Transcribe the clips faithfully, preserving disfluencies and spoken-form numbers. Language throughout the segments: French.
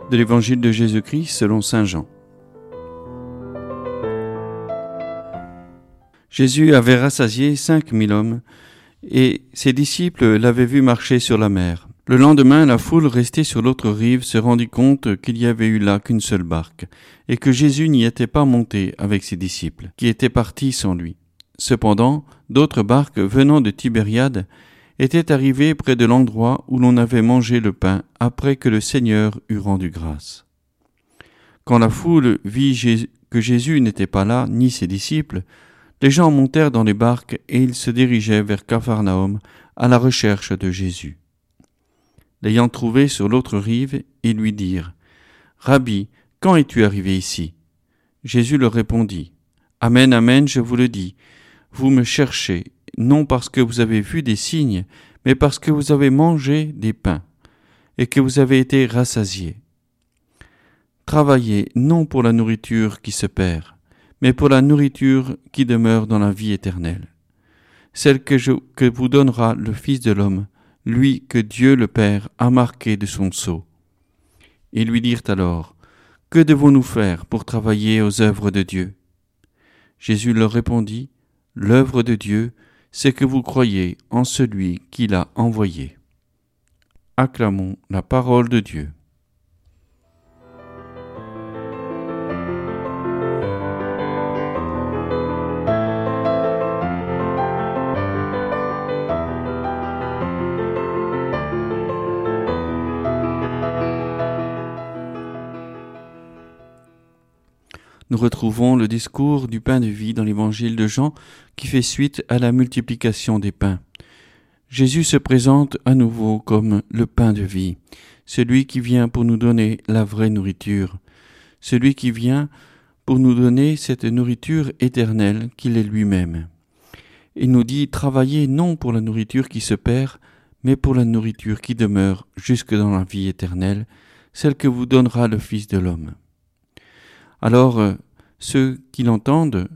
de l'Évangile de Jésus-Christ selon saint Jean. Jésus avait rassasié cinq mille hommes et ses disciples l'avaient vu marcher sur la mer. Le lendemain, la foule restée sur l'autre rive se rendit compte qu'il n'y avait eu là qu'une seule barque et que Jésus n'y était pas monté avec ses disciples, qui étaient partis sans lui. Cependant, d'autres barques venant de Tibériade étaient arrivées près de l'endroit où l'on avait mangé le pain après que le Seigneur eut rendu grâce. Quand la foule vit que Jésus n'était pas là, ni ses disciples, les gens montèrent dans les barques et ils se dirigeaient vers Capharnaüm à la recherche de Jésus. L'ayant trouvé sur l'autre rive, ils lui dirent « Rabbi, quand es-tu arrivé ici ?» Jésus leur répondit « Amen, amen, je vous le dis, vous me cherchez, non parce que vous avez vu des signes, mais parce que vous avez mangé des pains et que vous avez été rassasiés. Travaillez non pour la nourriture qui se perd, mais pour la nourriture qui demeure dans la vie éternelle, celle que, je, que vous donnera le Fils de l'homme, lui que Dieu le Père a marqué de son sceau. » Ils lui dirent alors, « Que devons-nous faire pour travailler aux œuvres de Dieu ?» Jésus leur répondit, « L'œuvre de Dieu, c'est que vous croyez en celui qui l'a envoyé. » Acclamons la parole de Dieu. Nous retrouvons le discours du pain de vie dans l'évangile de Jean qui fait suite à la multiplication des pains. Jésus se présente à nouveau comme le pain de vie, celui qui vient pour nous donner la vraie nourriture, celui qui vient pour nous donner cette nourriture éternelle qu'il est lui-même. Il nous dit « Travaillez non pour la nourriture qui se perd, mais pour la nourriture qui demeure jusque dans la vie éternelle, celle que vous donnera le Fils de l'homme. » Alors, euh, ceux qui l'entendent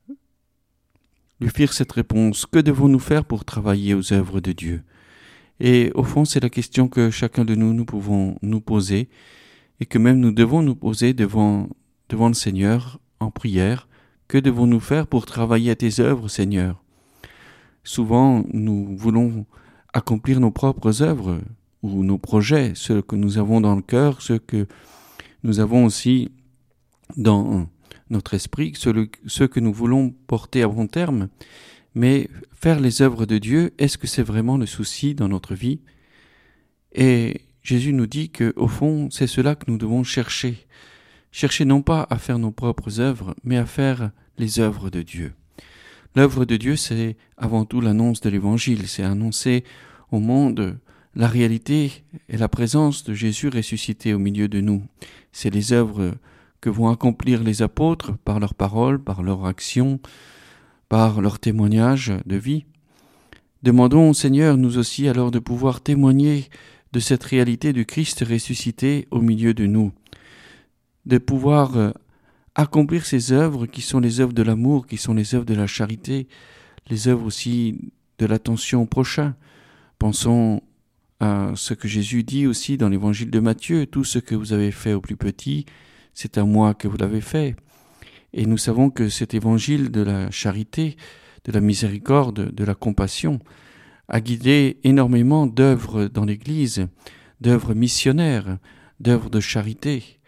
lui firent cette réponse. Que devons-nous faire pour travailler aux œuvres de Dieu ? Et au fond, c'est la question que chacun de nous, nous pouvons nous poser et que même nous devons nous poser devant, devant le Seigneur en prière. Que devons-nous faire pour travailler à tes œuvres, Seigneur ? Souvent, nous voulons accomplir nos propres œuvres ou nos projets, ceux que nous avons dans le cœur, ceux que nous avons aussi dans notre esprit, ceux, ceux que nous voulons porter à bon terme, mais faire les œuvres de Dieu, est-ce que c'est vraiment le souci dans notre vie ? Et Jésus nous dit qu'au fond, c'est cela que nous devons chercher. Chercher non pas à faire nos propres œuvres, mais à faire les œuvres de Dieu. L'œuvre de Dieu, c'est avant tout l'annonce de l'Évangile, c'est annoncer au monde la réalité et la présence de Jésus ressuscité au milieu de nous. C'est les œuvres que vont accomplir les apôtres par leurs paroles, par leurs actions, par leur témoignage de vie. Demandons au Seigneur, nous aussi, alors de pouvoir témoigner de cette réalité du Christ ressuscité au milieu de nous, de pouvoir accomplir ces œuvres qui sont les œuvres de l'amour, qui sont les œuvres de la charité, les œuvres aussi de l'attention au prochain. Pensons à ce que Jésus dit aussi dans l'évangile de Matthieu, « Tout ce que vous avez fait au plus petit, c'est à moi que vous l'avez fait. » Et nous savons que cet évangile de la charité, de la miséricorde, de la compassion, a guidé énormément d'œuvres dans l'Église, d'œuvres missionnaires, d'œuvres de charité.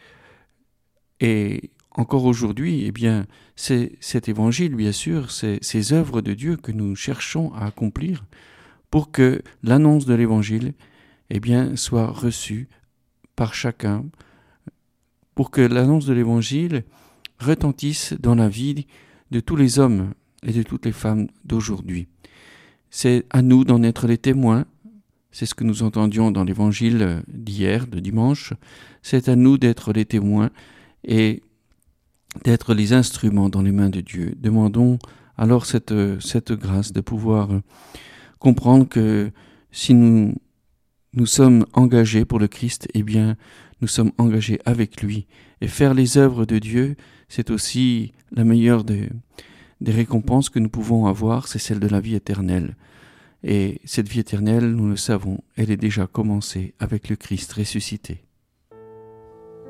Et encore aujourd'hui, eh bien, c'est cet évangile, bien sûr, c'est ces œuvres de Dieu que nous cherchons à accomplir pour que l'annonce de l'évangile, eh bien, soit reçue par chacun, pour que l'annonce de l'Évangile retentisse dans la vie de tous les hommes et de toutes les femmes d'aujourd'hui. C'est à nous d'en être les témoins, c'est ce que nous entendions dans l'Évangile d'hier, de dimanche, c'est à nous d'être les témoins et d'être les instruments dans les mains de Dieu. Demandons alors cette, cette grâce de pouvoir comprendre que si nous, nous sommes engagés pour le Christ, eh bien, nous sommes engagés avec lui. Et faire les œuvres de Dieu, c'est aussi la meilleure des, des récompenses que nous pouvons avoir, c'est celle de la vie éternelle. Et cette vie éternelle, nous le savons, elle est déjà commencée avec le Christ ressuscité.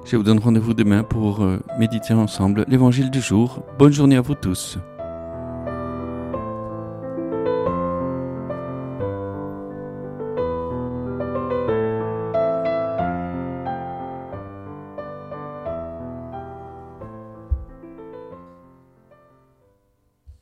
Je vous donne rendez-vous demain pour euh, méditer ensemble l'évangile du jour. Bonne journée à vous tous.